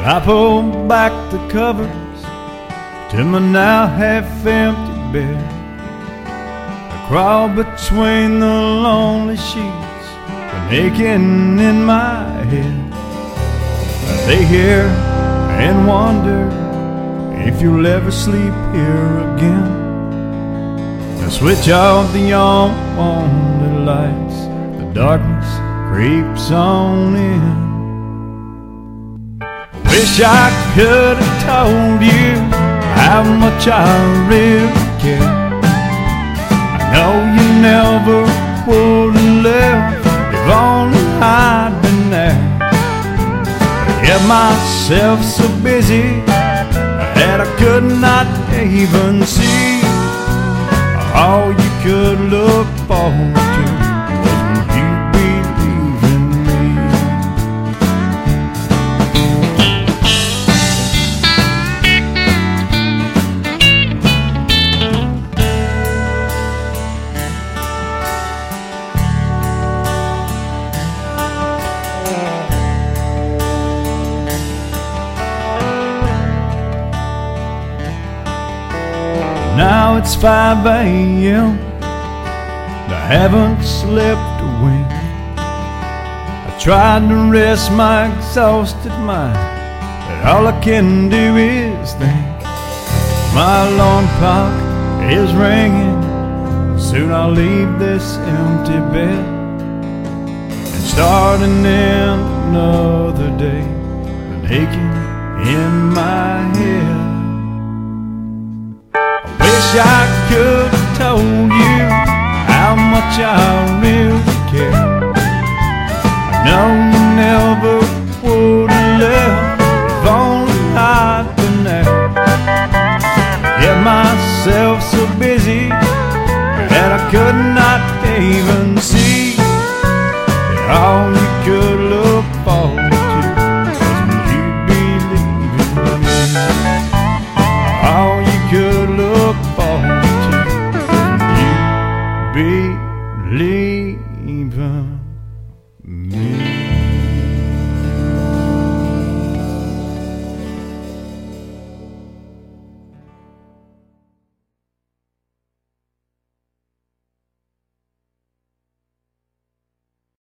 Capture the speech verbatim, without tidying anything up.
I pulled back the covers to my now half-empty bed. I crawled between the lonely sheets, aching in my head. I lay here and wonder if you'll ever sleep here again. Now switch off the unwanted lights, the darkness creeps on in. Wish I could have told you how much I really care. I know you never would have left if only I'd been there. I kept myself so busy that I could not even see. All you could look forward to was when you believed in me. Now it's five a m I haven't slept a wink. I tried to rest my exhausted mind, but all I can do is think. My alarm clock is ringing, soon I'll leave this empty bed and start an another day, but aching in my head. I wish I could have told you how much I really